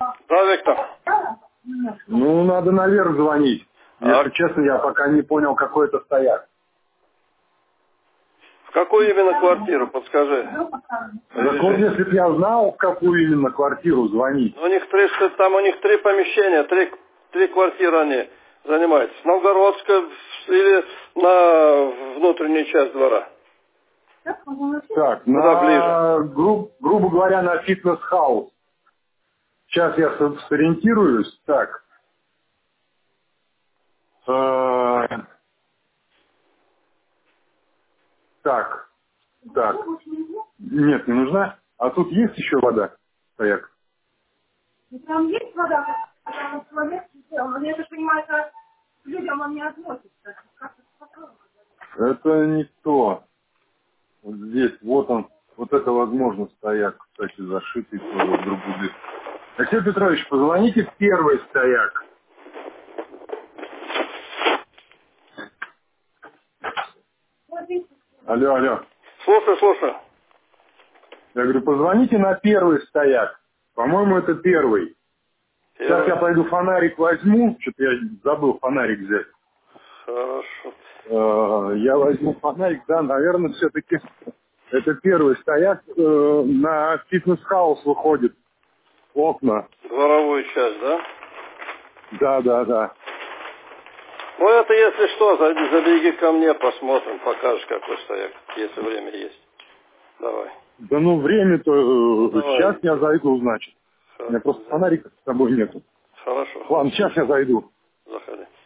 Да, Виктор. Ну, надо наверх звонить. А Если честно, я пока не понял, какой это стояк. в какую именно квартиру, подскажи? Так вот, если бы я знал, в какую именно квартиру звонить. У них там у них 3 помещения, 3 квартиры они занимают. С Новгородска или на внутреннюю часть двора? Так, Куда ближе? грубо говоря, на фитнес-хаус. Сейчас я сориентируюсь. Так. Так. Так. Нет, не нужна. А тут есть еще вода? Стояк. Там есть вода, потому что человек, я так понимаю, это к людям он не относится. Это не то. Вот здесь, вот он, вот это возможно стояк, кстати, зашитый тоже в другую дырку. Алексей Петрович, позвоните в первый стояк. Алло, алло. Слушай. Я говорю, позвоните на первый стояк. По-моему, это первый. Сейчас я пойду фонарик возьму. Что-то я забыл фонарик взять. Хорошо. Я возьму фонарик, да, наверное, все-таки это первый стояк. На фитнес-хаус выходит окна. Дворовую часть, да? Да. Ну, это если что, забеги ко мне, посмотрим, покажешь, какой стояк, если время есть. Давай. Да ну, время-то Давай. сейчас я зайду, значит. У меня просто фонарика с собой нету. Хорошо. Ладно, сейчас я зайду. Заходи.